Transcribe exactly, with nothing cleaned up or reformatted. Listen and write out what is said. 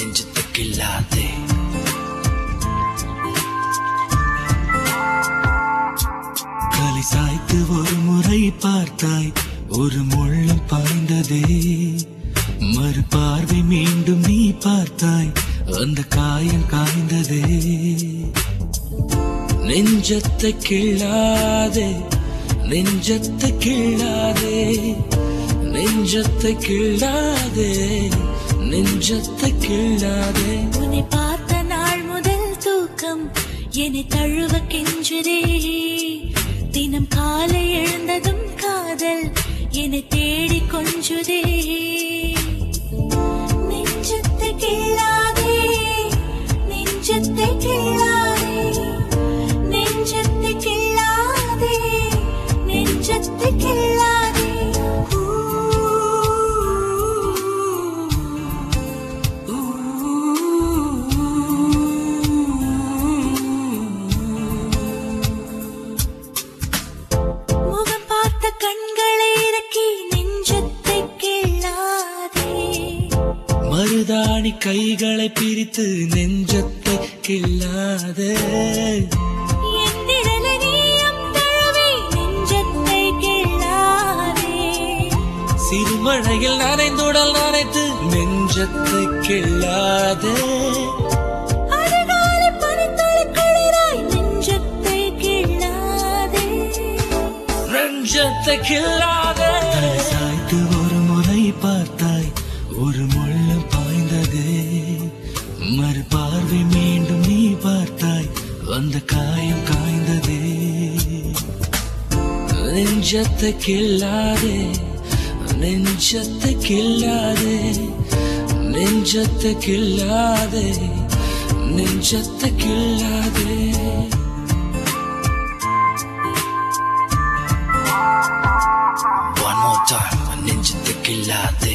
நெஞ்சத்தை கில்லாதே. தலை சாய்த்து ஒரு முறை பார்த்தாய், ஒரு முள்ளம் பாய்ந்ததே. மறு பார்வை மீண்டும் நீ பார்த்தாய், அந்த காயம் காய்ந்ததே. நெஞ்சத்தை கிள்ளாதே, நெஞ்சத்தை கிள்ளாதே, நெஞ்சத்தை கிள்ளாதே, நெஞ்சத்தை கிள்ளாதே. உன்னை பார்த்த நாள் முதல் தூக்கம் என்னை தழுவ கெஞ்சுதே. தினம் காலை எழுந்ததும் காதல் என்னை தேடி கொஞ்சுதே. நெஞ்சத்தை கிள்ளாதே, நெஞ்சத்தை கிள்ளாதே, நெஞ்சத்தை கிள்ளாதே, நெஞ்சத்தை கிள்ளாதே. முகம் பார்த்த கண்களை இறக்கி நெஞ்சத்தை கிள்ளாதே. மருதாணி கைகளை பிரித்து நெஞ்சத்தை கிள்ளாதே. என் நிழலை நீயும் தழுவி நெஞ்சத்தை கிள்ளாதே. சிறுமழையில் நனைந்துடல் நனைத்து நெஞ்சத்தை கிள்ளாதே. அதிகாலை பனித்துளி குளிராய் நெஞ்சத்தை கிள்ளாதே. நெஞ்சத்தை கிள்ளாதே. தலை சாய்த்து ஒரு முறை பார்த்தாய், ஒரு முள்ளம் பாய்ந்ததே. மறு பார்வை மீண்டும் நீ பார்த்தாய், அந்த காயம் காய்ந்ததே. நெஞ்சத்தை கிள்ளாதே, நெஞ்சத்தை கிள்ளாதே, நெஞ்சத்தை கிள்ளாதே, நெஞ்சத்தை கிள்ளாதே. One more time, நெஞ்சத்தை கிள்ளாதே.